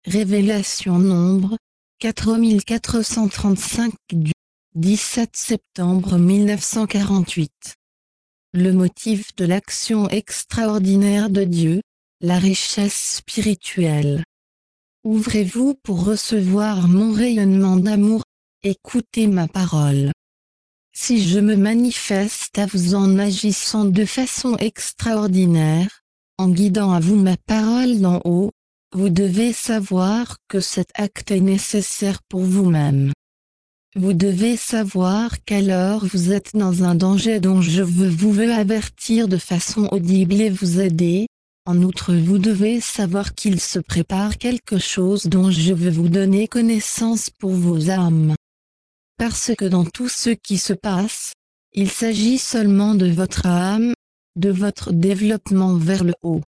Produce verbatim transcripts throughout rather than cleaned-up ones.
Révélation nombre quatre mille quatre cent trente-cinq du dix-sept septembre mille neuf cent quarante-huit. Le motif de l'action extraordinaire de Dieu, la richesse spirituelle. Ouvrez-vous pour recevoir mon rayonnement d'amour, écoutez ma parole. Si je me manifeste à vous en agissant de façon extraordinaire, en guidant à vous ma parole d'en haut, vous devez savoir que cet acte est nécessaire pour vous-même. Vous devez savoir qu'alors vous êtes dans un danger dont je veux vous veux avertir de façon audible et vous aider. En outre, vous devez savoir qu'il se prépare quelque chose dont je veux vous donner connaissance pour vos âmes. Parce que dans tout ce qui se passe, il s'agit seulement de votre âme, de votre développement vers le haut.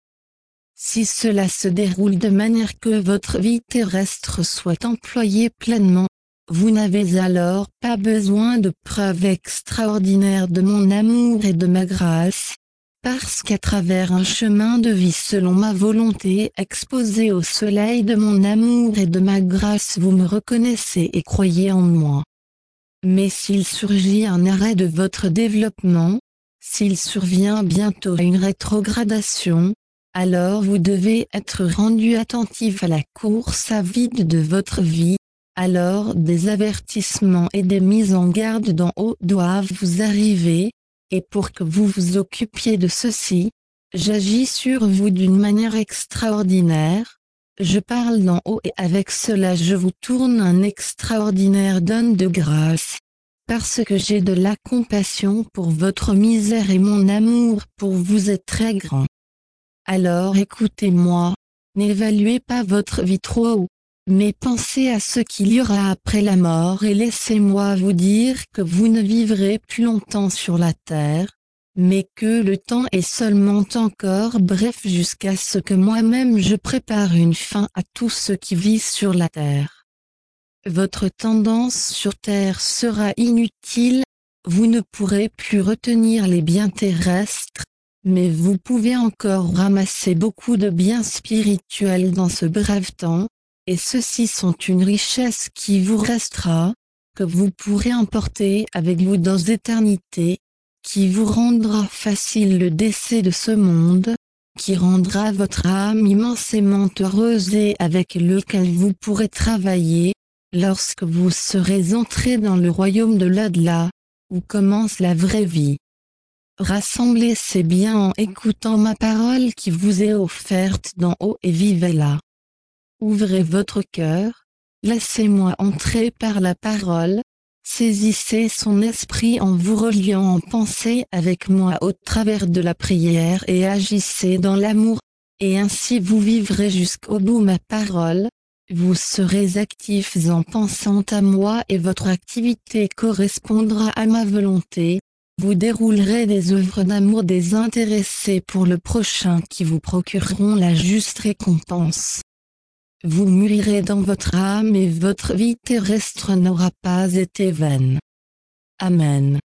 Si cela se déroule de manière que votre vie terrestre soit employée pleinement, vous n'avez alors pas besoin de preuves extraordinaires de mon amour et de ma grâce, parce qu'à travers un chemin de vie selon ma volonté exposé au soleil de mon amour et de ma grâce, vous me reconnaissez et croyez en moi. Mais s'il surgit un arrêt de votre développement, s'il survient bientôt une rétrogradation, alors vous devez être rendu attentif à la course à vide de votre vie, alors des avertissements et des mises en garde d'en haut doivent vous arriver, et pour que vous vous occupiez de ceci, j'agis sur vous d'une manière extraordinaire, je parle d'en haut et avec cela je vous tourne un extraordinaire don de grâce, parce que j'ai de la compassion pour votre misère et mon amour pour vous est très grand. Alors écoutez-moi, n'évaluez pas votre vie trop haut, mais pensez à ce qu'il y aura après la mort et laissez-moi vous dire que vous ne vivrez plus longtemps sur la terre, mais que le temps est seulement encore bref jusqu'à ce que moi-même je prépare une fin à tout ce qui vit sur la terre. Votre tendance sur terre sera inutile, vous ne pourrez plus retenir les biens terrestres, mais vous pouvez encore ramasser beaucoup de biens spirituels dans ce bref temps, et ceux-ci sont une richesse qui vous restera, que vous pourrez emporter avec vous dans l'éternité, qui vous rendra facile le décès de ce monde, qui rendra votre âme immensément heureuse et avec lequel vous pourrez travailler, lorsque vous serez entré dans le royaume de l'au-delà, où commence la vraie vie. Rassemblez ces biens en écoutant ma parole qui vous est offerte d'en haut et vivez-la. Ouvrez votre cœur, laissez-moi entrer par la parole, saisissez son esprit en vous reliant en pensée avec moi au travers de la prière et agissez dans l'amour, et ainsi vous vivrez jusqu'au bout ma parole, vous serez actifs en pensant à moi et votre activité correspondra à ma volonté. Vous déroulerez des œuvres d'amour désintéressées pour le prochain qui vous procureront la juste récompense. Vous mûrirez dans votre âme et votre vie terrestre n'aura pas été vaine. Amen.